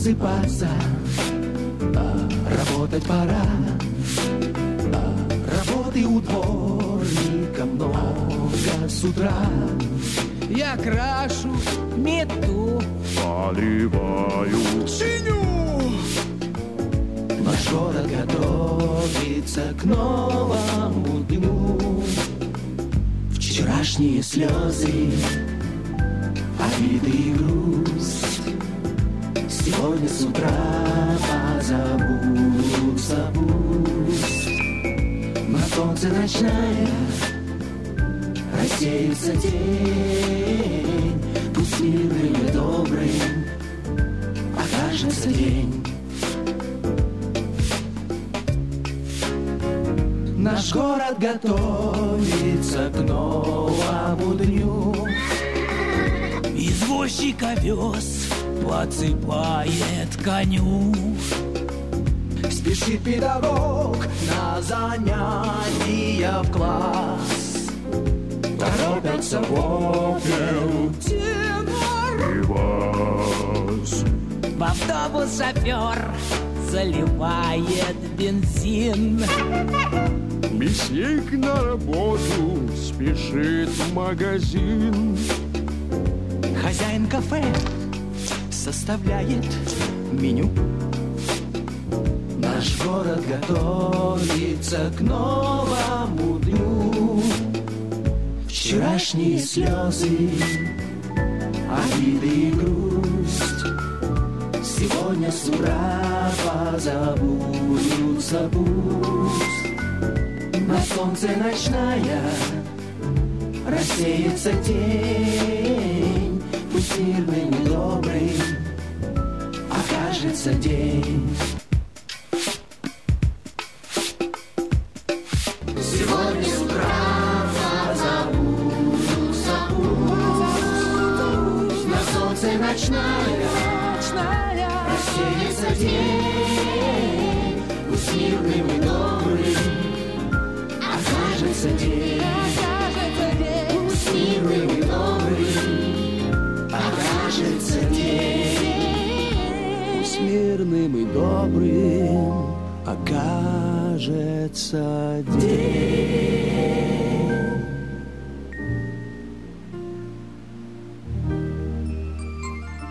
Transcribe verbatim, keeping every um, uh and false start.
просыпаться, а, работать пора. А, работы у дворника много с утра. Я крашу, мету, поливаю, чиню. Наш город готовится к новому дню. Вчерашние слезы, обиды и грусть сегодня с утра позабудутся пусть. На солнце ночная рассеется день, пусть мирным и добрым окажется день. Наш город готовится к новому дню. Извозчик овес подсыпает коню. Спешит педагог на занятия в класс. Торопятся в оперу тенор и вас. В автобус шофер заливает бензин. Мясник на работу спешит в магазин. Хозяин кафе составляет меню. Наш город готовится к новому дню. Вчерашние слезы, обиды и грусть сегодня с утра позабудутся пусть. На солнце ночная рассеется тень, пусть мирным и добрым окажется день. Сегодня с утра позабудутся пусть. На солнце ночная рассеется день, пусть мирным и добрым окажется день. Пусть мирным и добрым окажется день. Пусть мирным и добрым окажется день.